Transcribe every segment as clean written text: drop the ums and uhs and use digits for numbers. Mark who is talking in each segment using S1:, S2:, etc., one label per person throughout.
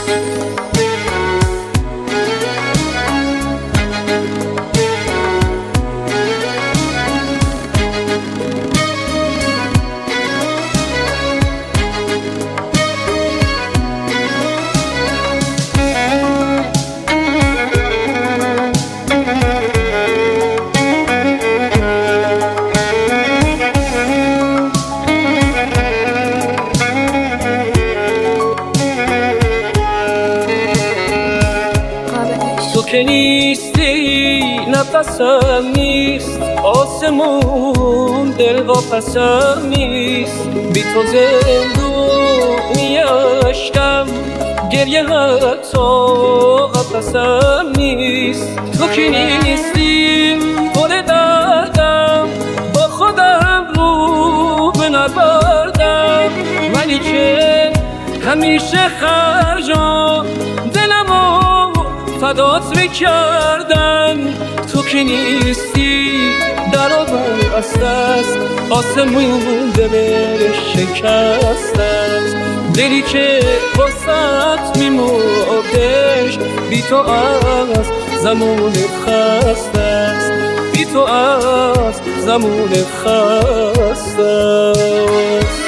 S1: تو که نیستی نفسم نیست، آسمون دل واپسم نیست. بی تو زندونی عشقم، گریه حتی قفسم نیست. تو که نیستی گل دردم، با خودم رو به نبردم، ولی که همیشه خرجام دلمو فدات میکردم. تو که نیستی در بست است، آسمون دلش شکست است. دلی که واسط میمردش، بی تو از زمان خسته است، بی تو از زمان خسته است.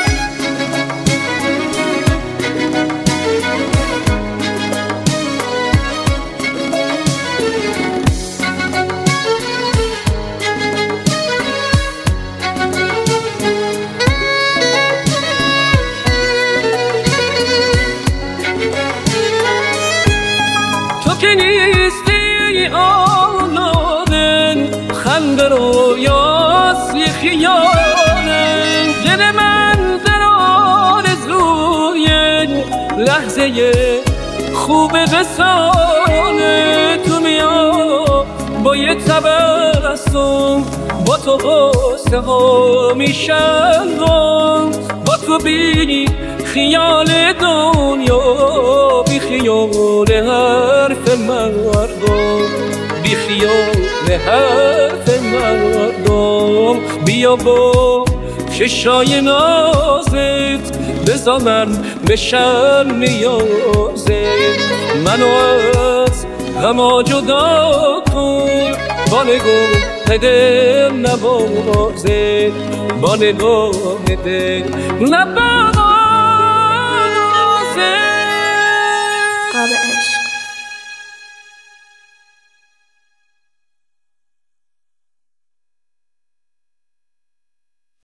S1: که نیستی آنادن، خنده رویاست یه خیانه. دل من در آرزوی لحظه خوب وصاله. تو میا با یه تبسم، با تو غصه ها میشن، با تو بی خیال دنیا، بی خیال حرف مردم، بی خیال حرف مردم. بیا با چشای نازت بذار من بشم نیازت، منو از غما جدا کن، با نگاه دل نوازت، با نگاه دل نوازت.
S2: قاب عشق.